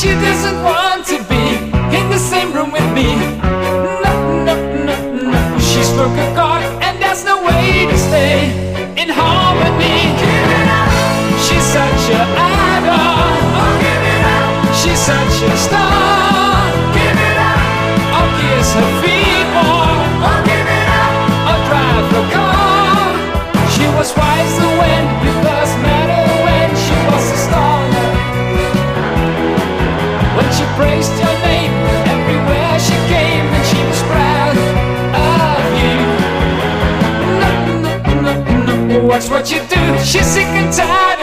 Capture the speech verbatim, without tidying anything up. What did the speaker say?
she doesn't want to be in the same room with me. No, no, no, no. She struck a chord and there's no way to stay in harmony. Give it up. She's such a idol. Oh, give it up. She's such a star. Give it up. I'll kiss her feet more. Oh, give it up. I'll drive her car. She was wiser when we first met her, when she was a star. When she praised your name everywhere she came, and she was proud of you. No, no, no, no, watch what you do. She's sick and tired